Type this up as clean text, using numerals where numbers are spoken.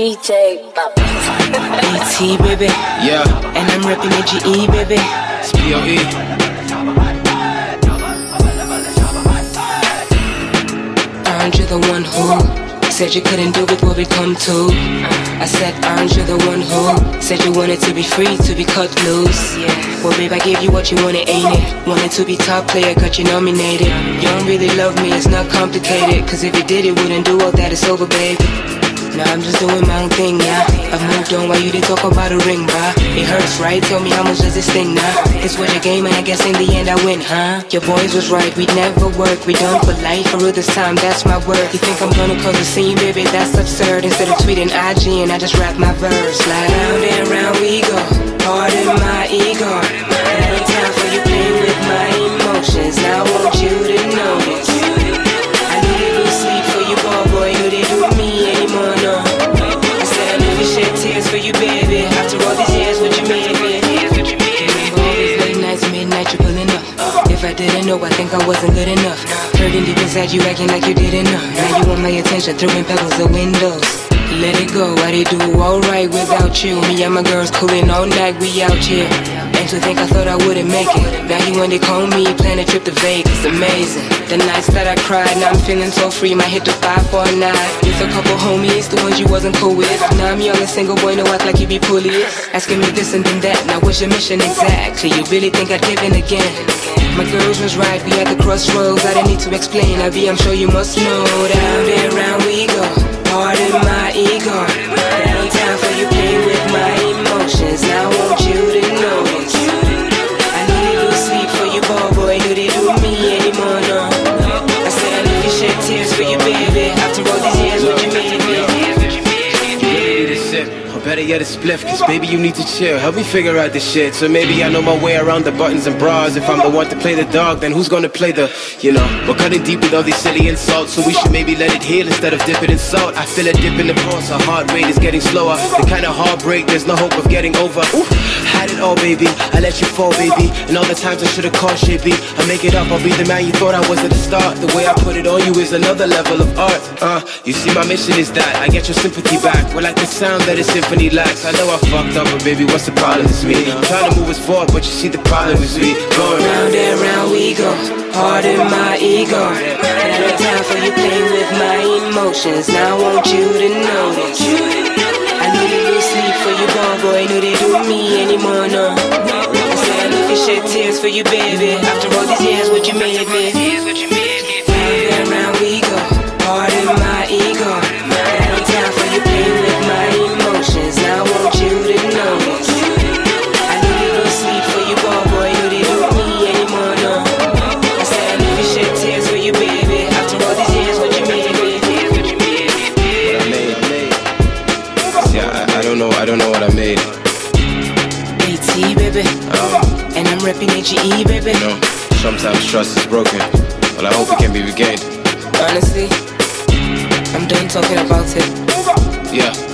DJ Baba. AT, baby. Yeah. And I'm repping AGE, baby. It's POE. Aren't you the one who said you couldn't do with what we come to? I said, aren't you the one who said you wanted to be free, to be cut loose? Yeah. Well, babe, I gave you what you wanted, ain't it? Wanted to be top player, got you nominated. You don't really love me, it's not complicated. Cause if you did, it wouldn't do all that, it's over, baby. Now I'm just doing my own thing, yeah. I've moved on while you didn't talk about a ring, bruh. It hurts, right? Tell me how much does this sting now? It's what your game and I guess in the end I win, huh? Your boys was right, we'd never work. We done for life, for real this time, that's my word. You think I'm gonna cause a scene, baby? That's absurd. Instead of tweeting IG and I just rap my verse. Like round and round we go, pardon my ego. There ain't time for you playing with my emotions. Now I want you to know this. I need a little sleep for you, boy, you didn't do me anymore, no. I said I never shed tears for you, baby. After all these years, what you made me. Remember all these late nights, midnight, you pulling up. If I didn't know, I think I wasn't good enough. Hurting deep inside you, acting like you didn't know. Now you want my attention, throwing pebbles at windows. Let it go, I did do alright without you. Me and my girls cooling all night, we out here. And to think I thought I wouldn't make it. Now you when they call me, plan a trip to Vegas, amazing. The nights that I cried, now I'm feeling so free. Might hit the 5 for a night with a couple homies, the ones you wasn't cool with. Now I'm young and single, boy, no act like you be bullied. Asking me this and then that, now what's your mission exactly? You really think I'd give in again? My girls was right, we at the crossroads. I didn't need to explain, I'm sure you must know. Round and round we go, pardon my ego. There ain't time for you playing with my emotions. Now I want you to know this. I need a little sleep for you, boy, you didn't do me anymore, no. I said I never shed tears for you, baby. After all these years, what you made me. Better yet a spliff, cause baby you need to chill. Help me figure out this shit, so maybe I know my way around the buttons and bras. If I'm the one to play the dog, then who's gonna play the, you know? We're cutting deep with all these silly insults, so we should maybe let it heal instead of dip it in salt. I feel a dip in the pulse, our heart rate is getting slower. The kind of heartbreak there's no hope of getting over. Ooh, had it all, baby, I let you fall, baby. And all the times I should've called shit, B, I make it up, I'll be the man you thought I was at the start. The way I put it on you is another level of art. You see my mission is that I get your sympathy back. Well, like the sound that a symphony lacks. I know I fucked up, but baby, what's the problem? It's me. I'm trying to move us forward, but you see the problem is me. Going round and round we go, pardon my ego. There ain't time for you playing with my emotions. Now I want you to know this. I need a little sleep for you, boy, no they do me anymore, no. I said I never shed tears for you, baby. After all these years, what you made me. Round and round we go, pardon my ego. There ain't time for you playing with my emotions. Now I want you to know this. I need a little sleep for you, boy, no they do me anymore, no. I said I never shed tears for you, baby. After all these years, what you made me. What I made. See, I don't know what I made. AT, baby. And I'm repping AGE, baby. You know, sometimes trust is broken, but I hope it can be regained. Honestly, I'm done talking about it. Yeah.